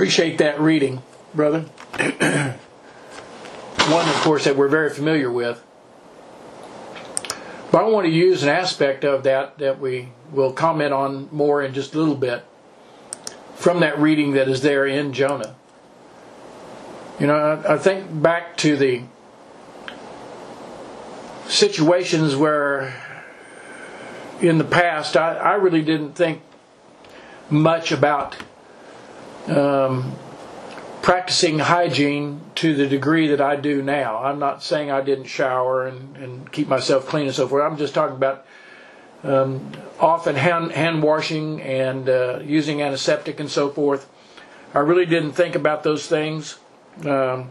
Appreciate that reading, brother. One, of course, that we're very familiar with. But I want to use an aspect of that we will comment on more in just a little bit from that reading that is there in Jonah. You know, I think back to the situations where in the past I really didn't think much about practicing hygiene to the degree that I do now. I'm not saying I didn't shower and keep myself clean and so forth. I'm just talking about often hand washing and using antiseptic and so forth. I really didn't think about those things. But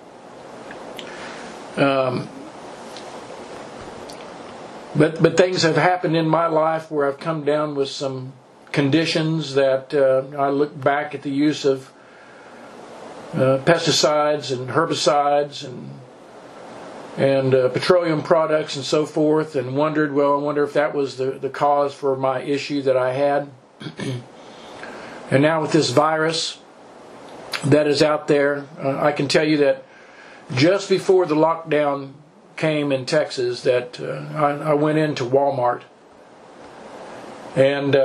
things have happened in my life where I've come down with some conditions that I look back at the use of pesticides and herbicides and petroleum products and so forth, and wondered, well, I wonder if that was the cause for my issue that I had. And now with this virus that is out there, I can tell you that just before the lockdown came in Texas, that I went into Walmart, and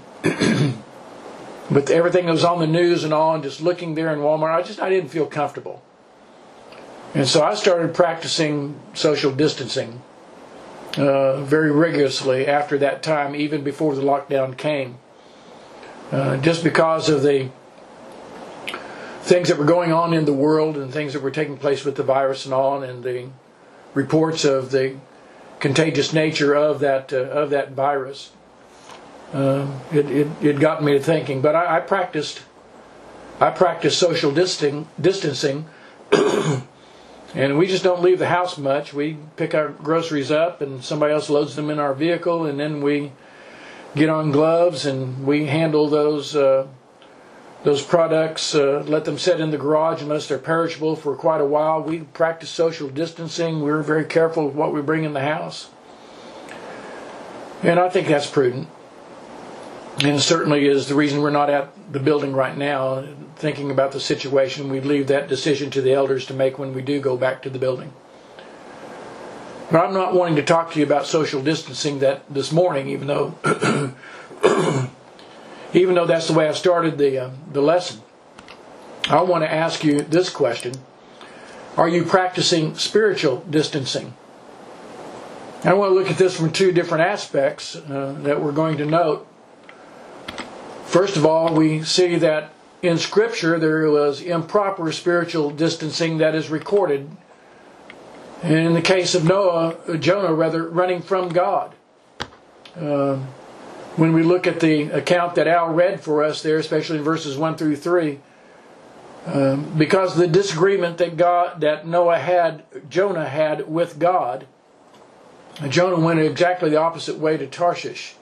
with everything that was on the news and all, and just looking there in Walmart, I didn't feel comfortable. And so I started practicing social distancing very rigorously after that time, even before the lockdown came. Just because of the things that were going on in the world and things that were taking place with the virus and all, and the reports of the contagious nature of that virus. It got me to thinking. But I practiced social distancing, and we just don't leave the house much. We pick our groceries up, and somebody else loads them in our vehicle, and then we get on gloves and we handle those products, let them sit in the garage unless they're perishable for quite a while. We practice social distancing. We're very careful with what we bring in the house. And I think that's prudent. And certainly is the reason we're not at the building right now, thinking about the situation. We leave that decision to the elders to make when we do go back to the building. But I'm not wanting to talk to you about social distancing this morning, even though that's the way I started the lesson. I want to ask you this question. Are you practicing spiritual distancing? I want to look at this from two different aspects that we're going to note. First of all, we see that in Scripture there was improper spiritual distancing that is recorded. And in the case of Jonah, running from God. When we look at the account that Al read for us there, especially in verses 1 through 3, because of the disagreement that Jonah had with God, Jonah went exactly the opposite way to Tarshish.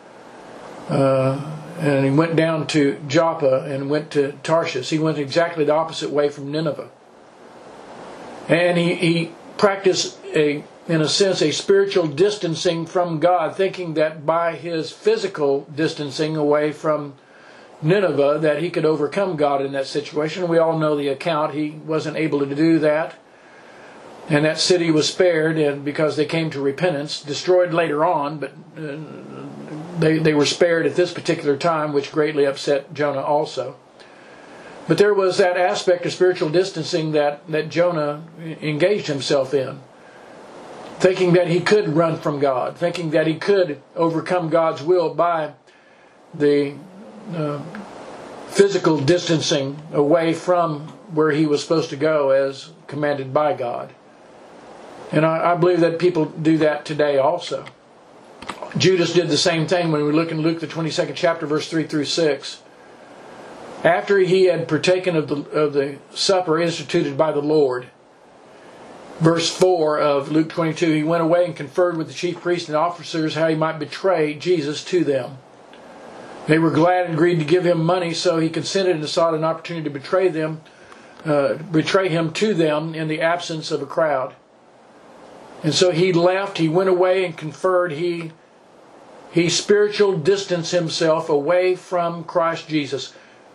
And he went down to Joppa and went to Tarshish. He went exactly the opposite way from Nineveh. And he practiced, in a sense, a spiritual distancing from God, thinking that by his physical distancing away from Nineveh that he could overcome God in that situation. We all know the account. He wasn't able to do that. And that city was spared, and because they came to repentance, destroyed later on, but they were spared at this particular time, which greatly upset Jonah also. But there was that aspect of spiritual distancing that Jonah engaged himself in, thinking that he could run from God, thinking that he could overcome God's will by the physical distancing away from where he was supposed to go as commanded by God. And I believe that people do that today also. Judas did the same thing when we look in Luke the 22nd chapter, verse 3 through 6. After he had partaken of the supper instituted by the Lord, verse 4 of Luke 22, he went away and conferred with the chief priests and officers how he might betray Jesus to them. They were glad and agreed to give him money, so he consented and sought an opportunity to betray him to them in the absence of a crowd. And so he left, he went away and conferred, he spiritual distanced himself away from Christ Jesus.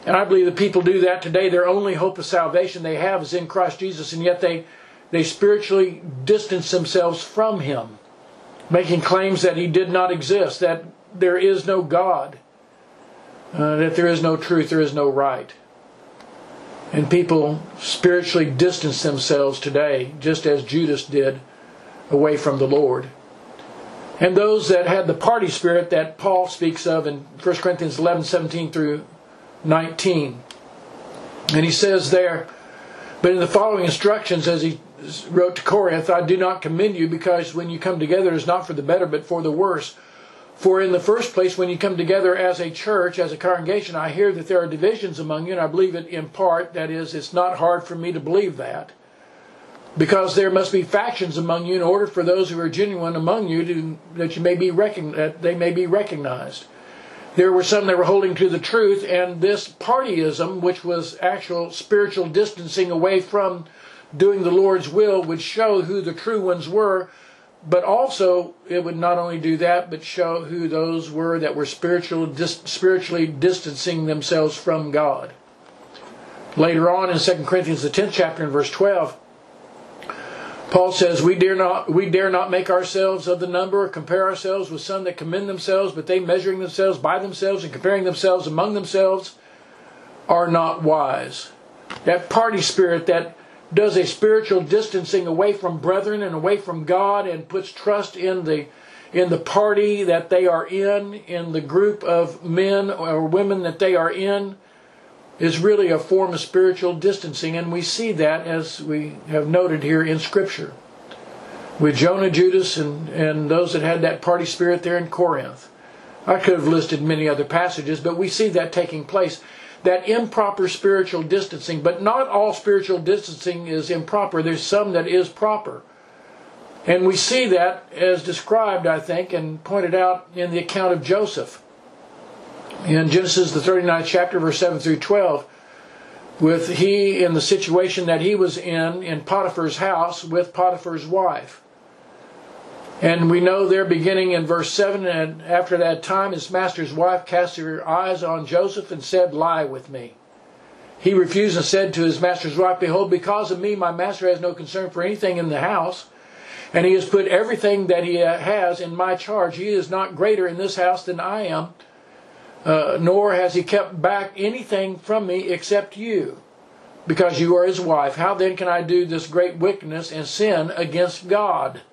And I believe that people do that today. Their only hope of salvation they have is in Christ Jesus, and yet they spiritually distance themselves from Him, making claims that He did not exist, that there is no God, that there is no truth, there is no right. And people spiritually distance themselves today, just as Judas did, away from the Lord. And those that had the party spirit that Paul speaks of in 1 Corinthians 11:17 through 19. And he says there, but in the following instructions, as he wrote to Corinth, I do not commend you, because when you come together it is not for the better but for the worse. For in the first place, when you come together as a church, as a congregation, I hear that there are divisions among you, and I believe it in part. That is, it's not hard for me to believe that, because there must be factions among you in order for those who are genuine among you that they may be recognized. There were some that were holding to the truth, and this partyism, which was actual spiritual distancing away from doing the Lord's will, would show who the true ones were. But also, it would not only do that, but show who those were that were spiritually distancing themselves from God. Later on in 2 Corinthians, the 10th chapter, and verse 12, Paul says, we dare not make ourselves of the number, or compare ourselves with some that commend themselves, but they, measuring themselves by themselves and comparing themselves among themselves, are not wise. That party spirit that does a spiritual distancing away from brethren and away from God, and puts trust in the party that they are in the group of men or women that they are in, is really a form of spiritual distancing. And we see that, as we have noted here in Scripture, with Jonah, Judas, and those that had that party spirit there in Corinth. I could have listed many other passages, but we see that taking place. That improper spiritual distancing. But not all spiritual distancing is improper. There's some that is proper. And we see that as described, I think, and pointed out in the account of Joseph. In Genesis, the 39th chapter, verse 7 through 12, with he in the situation that he was in Potiphar's house with Potiphar's wife. And we know there, beginning in verse 7, and after that time his master's wife cast her eyes on Joseph and said, lie with me. He refused and said to his master's wife, behold, because of me my master has no concern for anything in the house, and he has put everything that he has in my charge. He is not greater in this house than I am, nor has he kept back anything from me except you, because you are his wife. How then can I do this great wickedness and sin against God?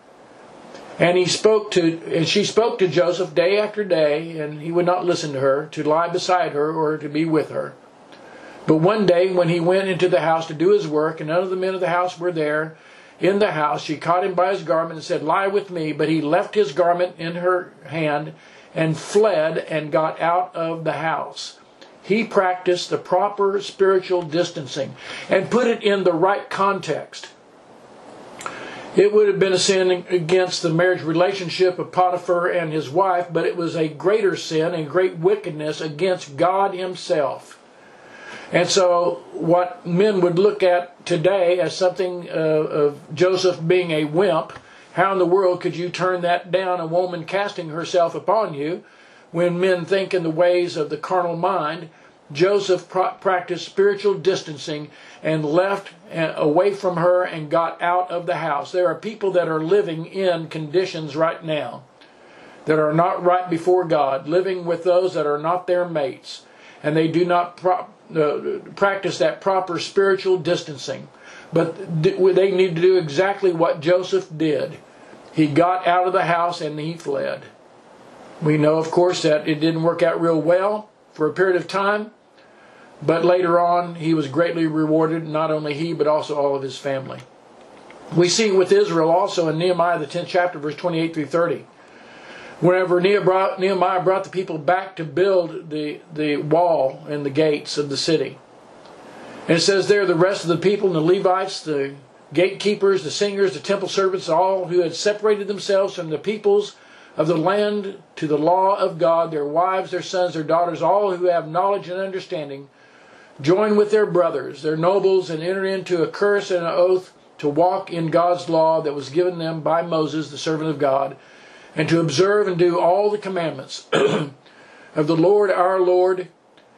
And she spoke to Joseph day after day, and he would not listen to her, to lie beside her or to be with her. But one day when he went into the house to do his work, and none of the men of the house were there in the house, she caught him by his garment and said, lie with me. But he left his garment in her hand and fled and got out of the house. He practiced the proper spiritual distancing and put it in the right context. It would have been a sin against the marriage relationship of Potiphar and his wife, but it was a greater sin and great wickedness against God Himself. And so what men would look at today as something of Joseph being a wimp, how in the world could you turn that down, a woman casting herself upon you, when men think in the ways of the carnal mind? Joseph practiced spiritual distancing and left away from her and got out of the house. There are people that are living in conditions right now that are not right before God, living with those that are not their mates, and they do not practice that proper spiritual distancing. But they need to do exactly what Joseph did. He got out of the house and he fled. We know, of course, that it didn't work out real well for a period of time, but later on he was greatly rewarded, not only he, but also all of his family. We see it with Israel also in Nehemiah, the 10th chapter, verse 28 through 30. Whenever Nehemiah brought the people back to build the wall and the gates of the city. And it says there, the rest of the people and the Levites, the gatekeepers, the singers, the temple servants, all who had separated themselves from the peoples of the land to the law of God, their wives, their sons, their daughters, all who have knowledge and understanding, join with their brothers, their nobles, and enter into a curse and an oath to walk in God's law that was given them by Moses, the servant of God, and to observe and do all the commandments of the Lord our Lord,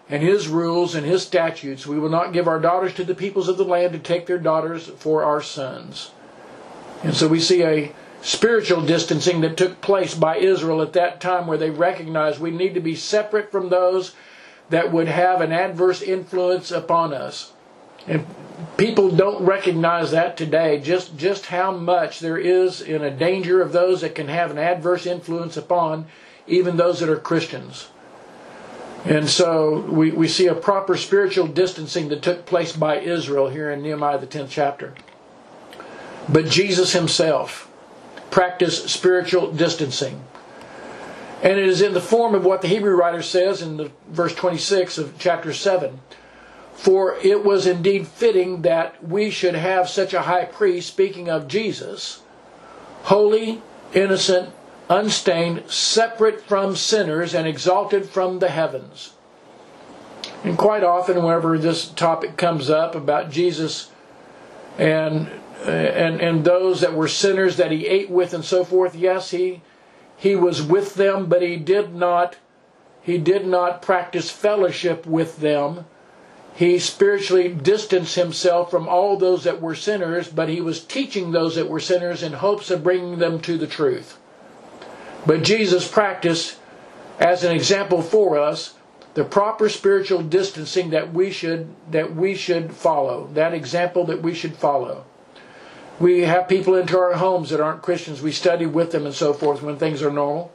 and His rules and His statutes. We will not give our daughters to the peoples of the land to take their daughters for our sons. And so we see a spiritual distancing that took place by Israel at that time, where they recognized we need to be separate from those that would have an adverse influence upon us. And people don't recognize that today, just how much there is in a danger of those that can have an adverse influence upon even those that are Christians. And so we see a proper spiritual distancing that took place by Israel here in Nehemiah the 10th chapter. But Jesus Himself practiced spiritual distancing. And it is in the form of what the Hebrew writer says in the verse 26 of chapter 7. For it was indeed fitting that we should have such a high priest, speaking of Jesus, holy, innocent, unstained, separate from sinners, and exalted from the heavens. And quite often, whenever this topic comes up about Jesus and those that were sinners that He ate with and so forth, yes, He was with them, but He did not practice fellowship with them. He spiritually distanced Himself from all those that were sinners, but He was teaching those that were sinners in hopes of bringing them to the truth. But Jesus practiced, as an example for us, the proper spiritual distancing that we should follow. That example that we should follow. We have people into our homes that aren't Christians. We study with them and so forth when things are normal.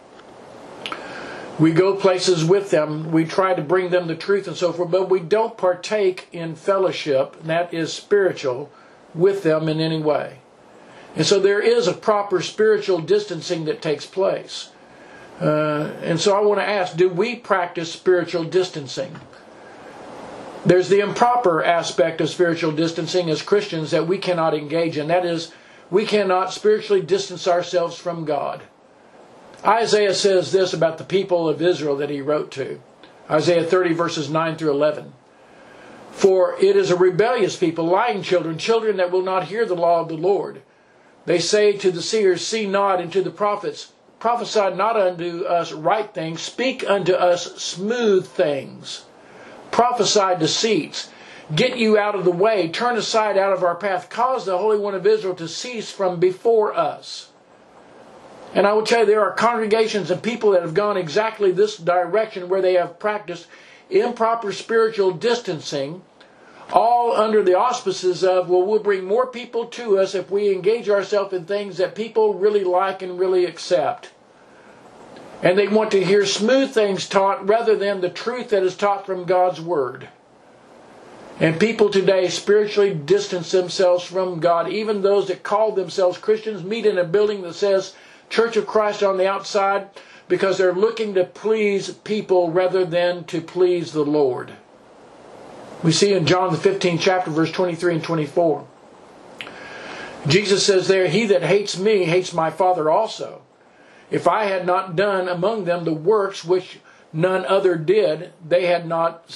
We go places with them. We try to bring them the truth and so forth. But we don't partake in fellowship, that is spiritual, with them in any way. And so there is a proper spiritual distancing that takes place. And so I want to ask, do we practice spiritual distancing? There's the improper aspect of spiritual distancing as Christians that we cannot engage in. That is, we cannot spiritually distance ourselves from God. Isaiah says this about the people of Israel that he wrote to. Isaiah 30 verses 9 through 11. For it is a rebellious people, lying children, children that will not hear the law of the Lord. They say to the seers, see not, and to the prophets, prophesy not unto us right things, speak unto us smooth things. Prophesy deceits. Get you out of the way, turn aside out of our path, cause the Holy One of Israel to cease from before us. And I will tell you, there are congregations and people that have gone exactly this direction, where they have practiced improper spiritual distancing, all under the auspices of, well, we'll bring more people to us if we engage ourselves in things that people really like and really accept. And they want to hear smooth things taught rather than the truth that is taught from God's Word. And people today spiritually distance themselves from God. Even those that call themselves Christians meet in a building that says Church of Christ on the outside, because they're looking to please people rather than to please the Lord. We see in John the 15th chapter, verse 23 and 24. Jesus says there, he that hates me hates my Father also. If I had not done among them the works which none other did, they had not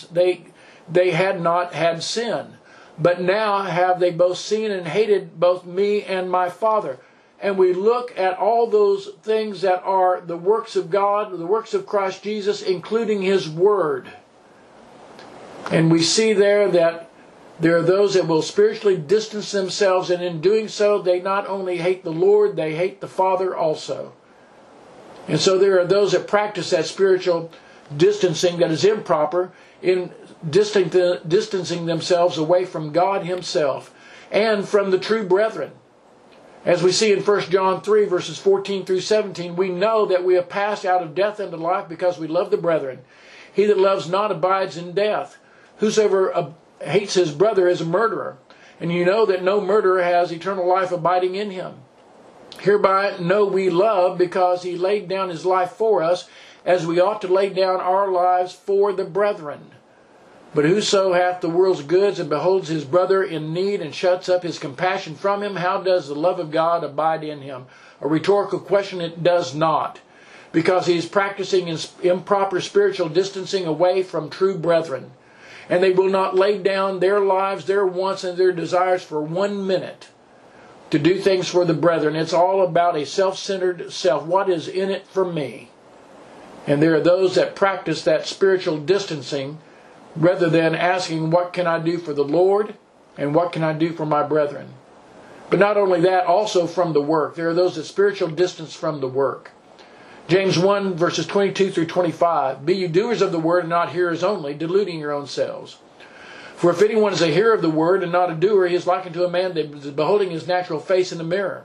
had sin. But now have they both seen and hated both me and my Father. And we look at all those things that are the works of God, the works of Christ Jesus, including His Word. And we see there that there are those that will spiritually distance themselves, and in doing so, they not only hate the Lord, they hate the Father also. And so there are those that practice that spiritual distancing that is improper in distancing themselves away from God Himself and from the true brethren. As we see in 1 John 3 verses 14 through 17, we know that we have passed out of death into life because we love the brethren. He that loves not abides in death. Whosoever hates his brother is a murderer. And you know that no murderer has eternal life abiding in him. Hereby know we love, because He laid down His life for us, as we ought to lay down our lives for the brethren. But whoso hath the world's goods and beholds his brother in need and shuts up his compassion from him, how does the love of God abide in him? A rhetorical question: it does not. Because he is practicing improper spiritual distancing away from true brethren. And they will not lay down their lives, their wants, and their desires for 1 minute to do things for the brethren. It's all about a self-centered self. What is in it for me? And there are those that practice that spiritual distancing rather than asking, what can I do for the Lord and what can I do for my brethren? But not only that, also from the work. There are those that spiritual distance from the work. James 1 verses 22 through 25. Be you doers of the word and not hearers only, deluding your own selves. For if anyone is a hearer of the word and not a doer, he is likened to a man that is beholding his natural face in the mirror.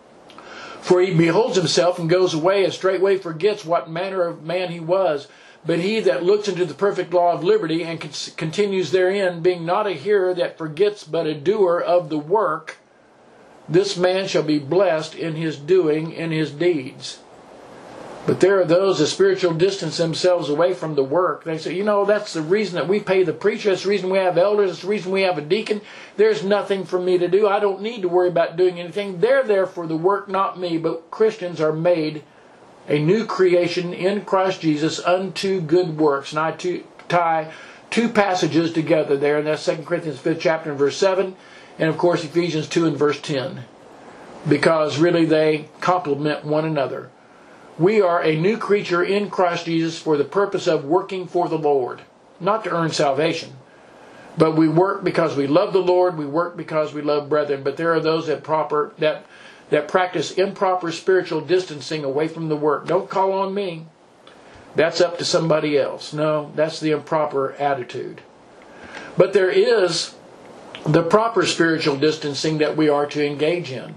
For he beholds himself and goes away and straightway forgets what manner of man he was. But he that looks into the perfect law of liberty and continues therein, being not a hearer that forgets, but a doer of the work, this man shall be blessed in his doing, in his deeds. But there are those that spiritual distance themselves away from the work. They say, that's the reason that we pay the preacher. That's the reason we have elders. That's the reason we have a deacon. There's nothing for me to do. I don't need to worry about doing anything. They're there for the work, not me. But Christians are made a new creation in Christ Jesus unto good works. And I tie two passages together there. And that's 2 Corinthians 5th chapter and verse 7. And of course Ephesians 2 and verse 10. Because really they complement one another. We are a new creature in Christ Jesus for the purpose of working for the Lord. Not to earn salvation. But we work because we love the Lord. We work because we love brethren. But there are those that practice improper spiritual distancing away from the work. Don't call on me. That's up to somebody else. No, that's the improper attitude. But there is the proper spiritual distancing that we are to engage in.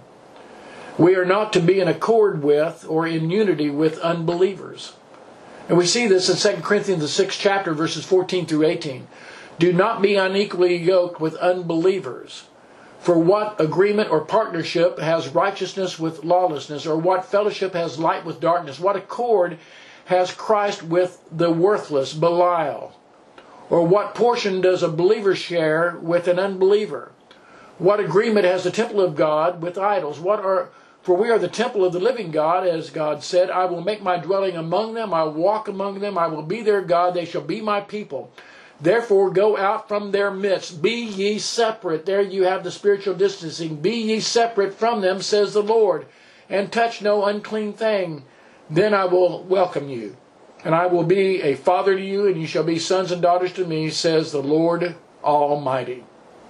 We are not to be in accord with or in unity with unbelievers. And we see this in 2 Corinthians the 6th chapter, verses 14 through 18. Do not be unequally yoked with unbelievers. For what agreement or partnership has righteousness with lawlessness? Or what fellowship has light with darkness? What accord has Christ with the worthless, Belial? Or what portion does a believer share with an unbeliever? What agreement has the temple of God with idols? For we are the temple of the living God, as God said, I will make my dwelling among them, I will walk among them, I will be their God, they shall be my people. Therefore go out from their midst, be ye separate. There you have the spiritual distancing. Be ye separate from them, says the Lord, and touch no unclean thing. Then I will welcome you, and I will be a father to you, and you shall be sons and daughters to me, says the Lord Almighty.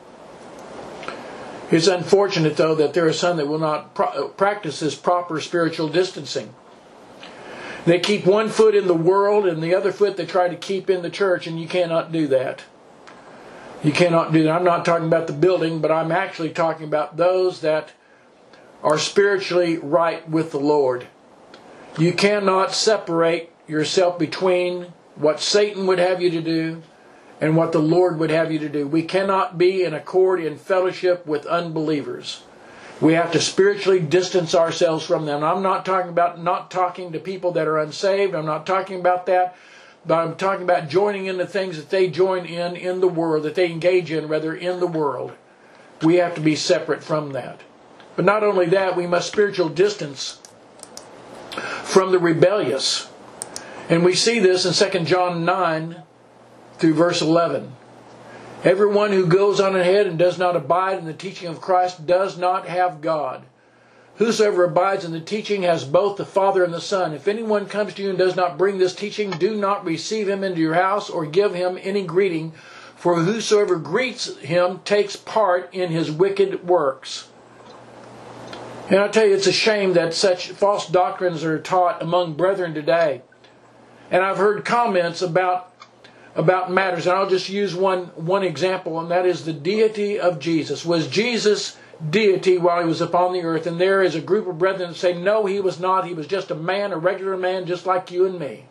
It's unfortunate, though, that there are some that will not practice this proper spiritual distancing. They keep one foot in the world and the other foot they try to keep in the church, and you cannot do that. You cannot do that. I'm not talking about the building, but I'm actually talking about those that are spiritually right with the Lord. You cannot separate yourself between what Satan would have you to do and what the Lord would have you to do. We cannot be in accord in fellowship with unbelievers. We have to spiritually distance ourselves from them. I'm not talking to people that are unsaved. I'm not talking about that. But I'm talking about joining in the things that they join in the world, that they engage in, rather, in the world. We have to be separate from that. But not only that, we must spiritual distance from the rebellious. And we see this in 2 John 9 through verse 11. Everyone who goes on ahead and does not abide in the teaching of Christ does not have God. Whosoever abides in the teaching has both the Father and the Son. If anyone comes to you and does not bring this teaching, do not receive him into your house or give him any greeting, for whosoever greets him takes part in his wicked works. And I tell you, it's a shame that such false doctrines are taught among brethren today. And I've heard comments about matters, and I'll just use one example, and that is the deity of Jesus. Was Jesus deity while he was upon the earth? And there is a group of brethren that say, no, he was not. He was just a man, a regular man, just like you and me.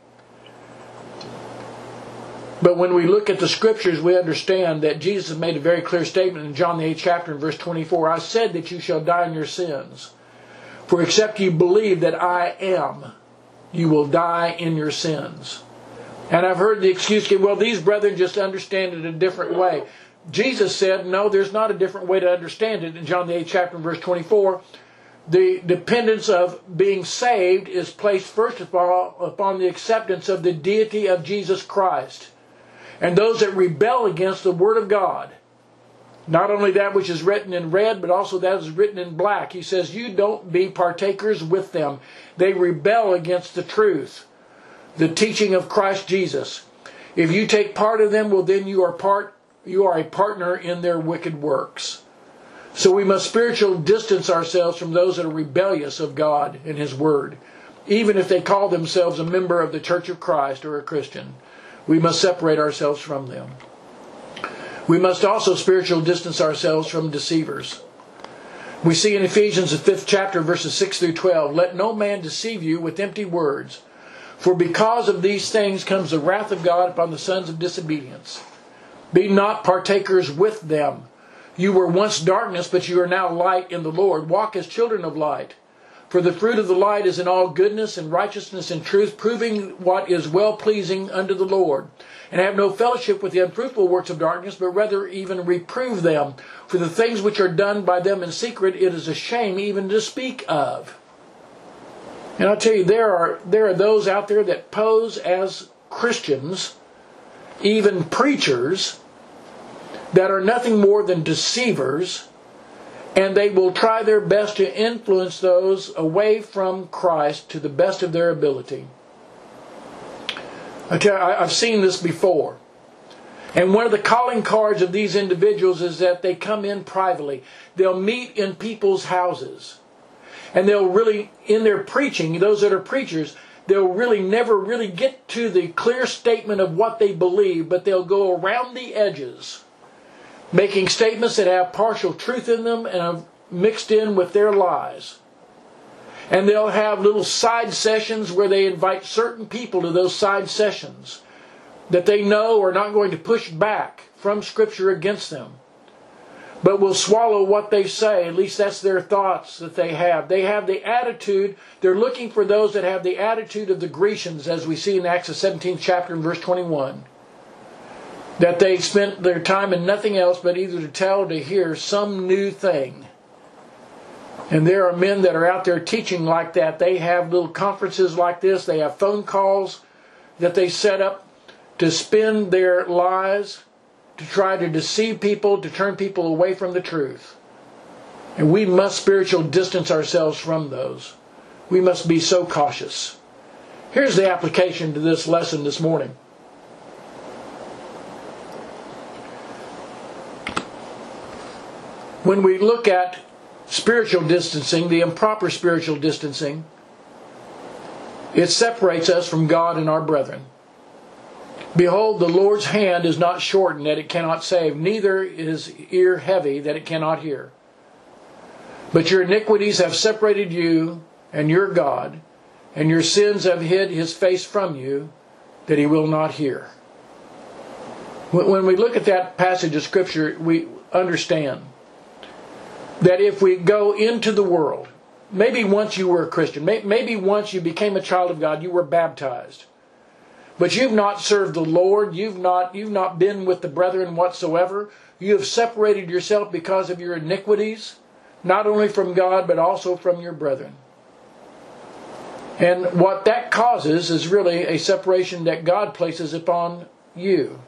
But when we look at the Scriptures, we understand that Jesus made a very clear statement in John the 8th chapter and verse 24. I said that you shall die in your sins. For except you believe that I am, you will die in your sins. And I've heard the excuse given, well, these brethren just understand it a different way. Jesus said, no, there's not a different way to understand it. In John the 8th chapter and verse 24, the dependence of being saved is placed first of all upon the acceptance of the deity of Jesus Christ. And those that rebel against the Word of God, not only that which is written in red, but also that is written in black. He says, you don't be partakers with them. They rebel against the truth, the teaching of Christ Jesus. If you take part of them, well, then you are a partner in their wicked works. So we must spiritually distance ourselves from those that are rebellious of God and His Word, even if they call themselves a member of the Church of Christ or a Christian. We must separate ourselves from them. We must also spiritually distance ourselves from deceivers. We see in Ephesians, the 5th chapter, verses 6 through 12, "Let no man deceive you with empty words, for because of these things comes the wrath of God upon the sons of disobedience. Be not partakers with them. You were once darkness, but you are now light in the Lord. Walk as children of light. For the fruit of the light is in all goodness and righteousness and truth, proving what is well-pleasing unto the Lord. And have no fellowship with the unfruitful works of darkness, but rather even reprove them. For the things which are done by them in secret, it is a shame even to speak of." And I'll tell you, there are those out there that pose as Christians, even preachers, that are nothing more than deceivers, and they will try their best to influence those away from Christ to the best of their ability. I tell you, I've seen this before. And one of the calling cards of these individuals is that they come in privately. They'll meet in people's houses. And they'll really, in their preaching, those that are preachers, they'll really never really get to the clear statement of what they believe, but they'll go around the edges, making statements that have partial truth in them and are mixed in with their lies. And they'll have little side sessions where they invite certain people to those side sessions that they know are not going to push back from Scripture against them, but will swallow what they say. At least that's their thoughts that they have. They have the attitude, they're looking for those that have the attitude of the Grecians, as we see in Acts the 17th chapter and verse 21. That they spent their time in nothing else but either to tell or to hear some new thing. And there are men that are out there teaching like that. They have little conferences like this. They have phone calls that they set up to spin their lies, to try to deceive people, to turn people away from the truth. And we must spiritually distance ourselves from those. We must be so cautious. Here's the application to this lesson this morning. When we look at spiritual distancing, the improper spiritual distancing, it separates us from God and our brethren. "Behold, the Lord's hand is not shortened that it cannot save, neither is his ear heavy that it cannot hear. But your iniquities have separated you and your God, and your sins have hid His face from you, that He will not hear." When we look at that passage of Scripture, we understand that if we go into the world, maybe once you were a Christian, maybe once you became a child of God, you were baptized, but you've not served the Lord, you've not been with the brethren whatsoever, you have separated yourself because of your iniquities, not only from God, but also from your brethren. And what that causes is really a separation that God places upon you.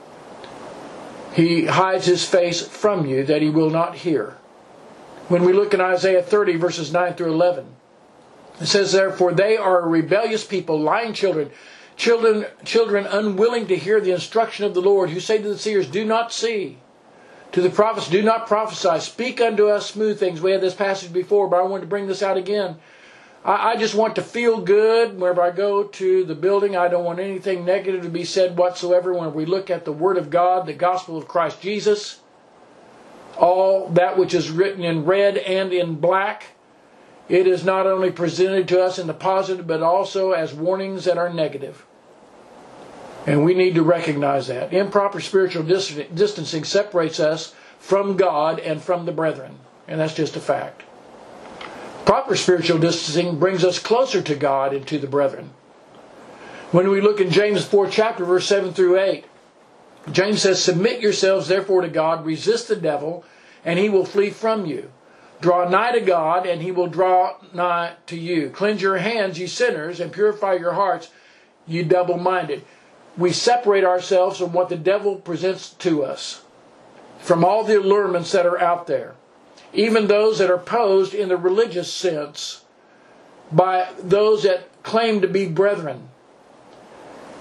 He hides His face from you that He will not hear. When we look in Isaiah 30, verses 9 through 11, it says, "Therefore they are a rebellious people, lying children unwilling to hear the instruction of the Lord, who say to the seers, do not see. To the prophets, do not prophesy. Speak unto us smooth things." We had this passage before, but I wanted to bring this out again. I just want to feel good whenever I go to the building. I don't want anything negative to be said whatsoever when we look at the Word of God, the gospel of Christ Jesus. All that which is written in red and in black, it is not only presented to us in the positive, but also as warnings that are negative. And we need to recognize that. Improper spiritual distancing separates us from God and from the brethren. And that's just a fact. Proper spiritual distancing brings us closer to God and to the brethren. When we look in James 4th chapter, verse 7 through 8, James says, "Submit yourselves therefore to God, resist the devil, and he will flee from you. Draw nigh to God, and He will draw nigh to you. Cleanse your hands, ye sinners, and purify your hearts, ye double-minded." We separate ourselves from what the devil presents to us, from all the allurements that are out there, even those that are posed in the religious sense by those that claim to be brethren.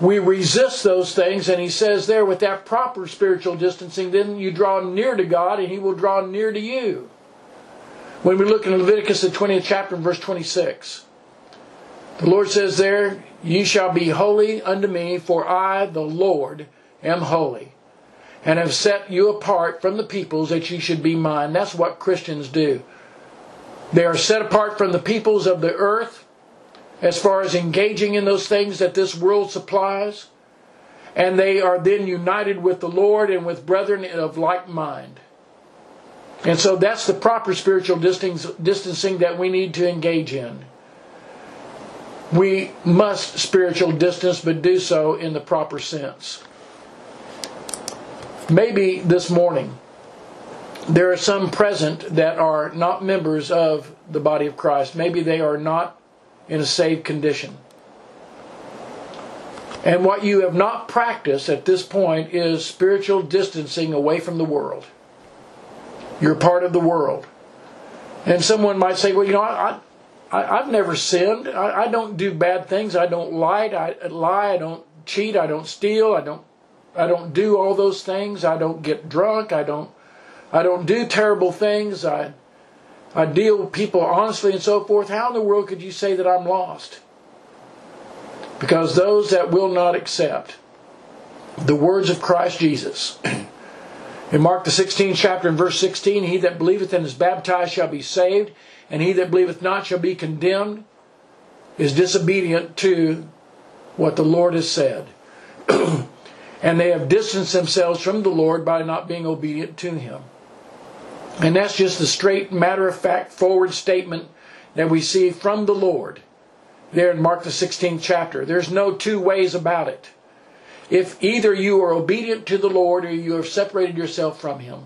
we resist those things, and he says there, with that proper spiritual distancing, then you draw near to God and he will draw near to you. When we look in Leviticus the 20th chapter verse 26, the Lord says there, ye shall be holy unto me, for I, the Lord, am holy, and have set you apart from the peoples that ye should be mine. That's what Christians do. They are set apart from the peoples of the earth as far as engaging in those things that this world supplies. And they are then united with the Lord and with brethren of like mind. And so that's the proper spiritual distancing that we need to engage in. We must spiritual distance, but do so in the proper sense. Maybe this morning there are some present that are not members of the body of Christ. Maybe they are not in a saved condition. And what you have not practiced at this point is spiritual distancing away from the world. You're part of the world. And someone might say, well, I've never sinned. I don't do bad things. I don't lie. I don't cheat. I don't steal. I don't do all those things. I don't get drunk. I don't do terrible things. I deal with people honestly and so forth. How in the world could you say that I'm lost? Because those that will not accept the words of Christ Jesus. In Mark the 16th chapter and verse 16, he that believeth and is baptized shall be saved, and he that believeth not shall be condemned, is disobedient to what the Lord has said. And they have distanced themselves from the Lord by not being obedient to him. And that's just the straight, matter-of-fact, forward statement that we see from the Lord there in Mark the 16th chapter. There's no two ways about it. If either you are obedient to the Lord or you have separated yourself from him.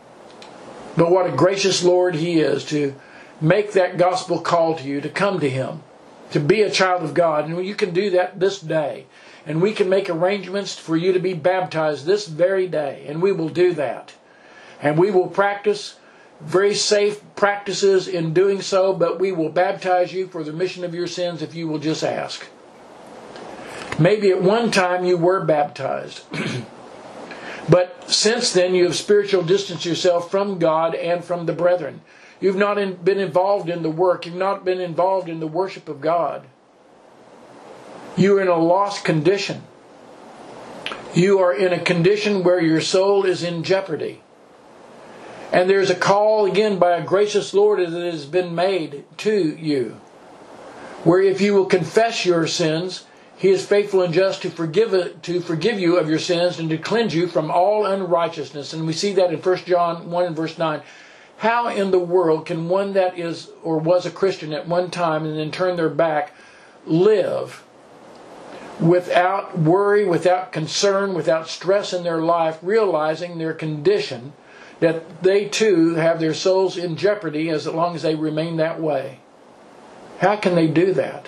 But what a gracious Lord he is to make that gospel call to you, to come to him, to be a child of God. And you can do that this day. And we can make arrangements for you to be baptized this very day. And we will do that. And we will practice very safe practices in doing so, but we will baptize you for the remission of your sins if you will just ask. Maybe at one time you were baptized. But since then you have spiritual distanced yourself from God and from the brethren. You've not been involved in the work. You've not been involved in the worship of God. You are in a lost condition. You are in a condition where your soul is in jeopardy. And there's a call again by a gracious Lord that has been made to you, where if you will confess your sins, he is faithful and just to forgive you of your sins and to cleanse you from all unrighteousness. And we see that in 1 John 1 and verse 9. How in the world can one that is or was a Christian at one time and then turn their back live without worry, without concern, without stress in their life, realizing their condition, that they too have their souls in jeopardy as long as they remain that way? How can they do that?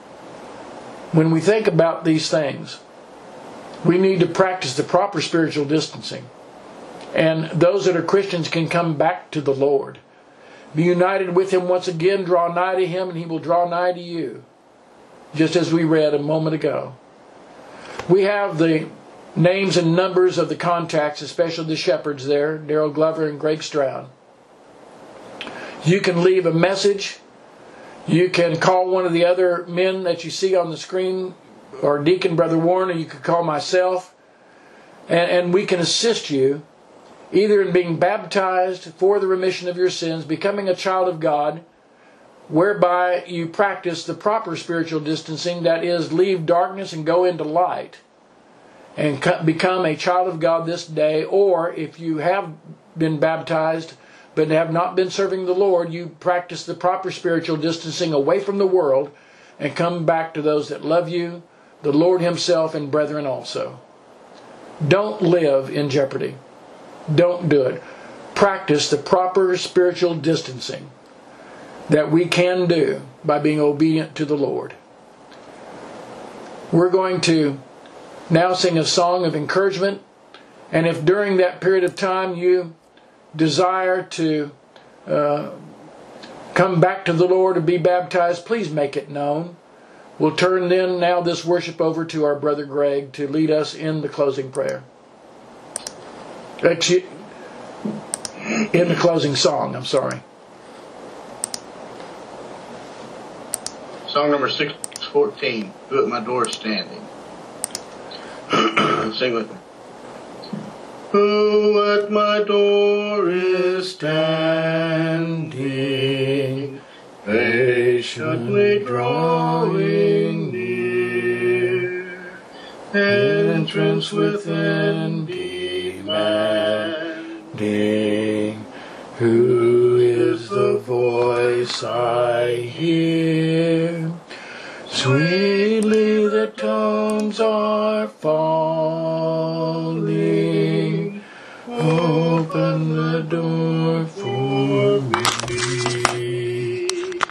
When we think about these things, we need to practice the proper spiritual distancing. And those that are Christians can come back to the Lord. Be united with him once again, draw nigh to him, and he will draw nigh to you. Just as we read a moment ago. We have the names and numbers of the contacts, especially the shepherds there, Daryl Glover and Greg Stroud. You can leave a message. You can call one of the other men that you see on the screen, or Deacon Brother Warren, or you could call myself. And we can assist you either in being baptized for the remission of your sins, becoming a child of God, whereby you practice the proper spiritual distancing, that is, leave darkness and go into light, and become a child of God this day. Or if you have been baptized but have not been serving the Lord, you practice the proper spiritual distancing away from the world and come back to those that love you, the Lord himself, and brethren also. Don't live in jeopardy. Don't do it. Practice the proper spiritual distancing that we can do by being obedient to the Lord. We're going to now sing a song of encouragement, and if during that period of time you desire to come back to the Lord or be baptized, please make it known. We'll turn then now this worship over to our brother Greg to lead us in the closing prayer. In the closing song, I'm sorry. Song number 614, Who at My Door Standing. Sing with me. Who at my door is standing, patiently drawing near, entrance within demanding, who is the voice I hear? Sweetly the tones are falling, open the door.